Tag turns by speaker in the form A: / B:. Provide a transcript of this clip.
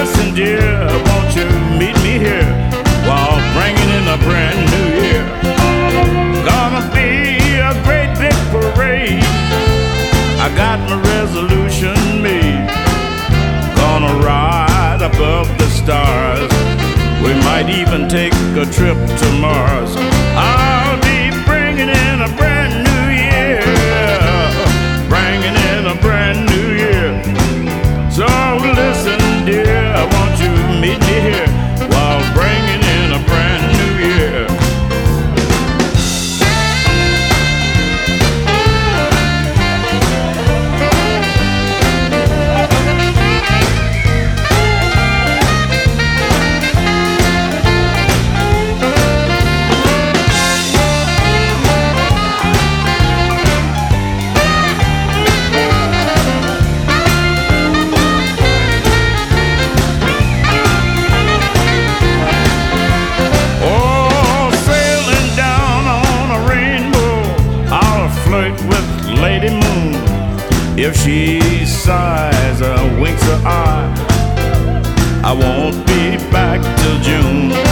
A: listen, dear, won't you meet me here while bringing in a brand new year? Gonna be a great big parade. I got my resolution made. Gonna ride above the stars. We might even take a trip to Mars. I'll be bringing in a brand new year, bringing in a brand new year. So listen, dear, won't you meet me here while bringing in a brand new year? With Lady Moon, if she sighs or winks her eye, I won't be back till June.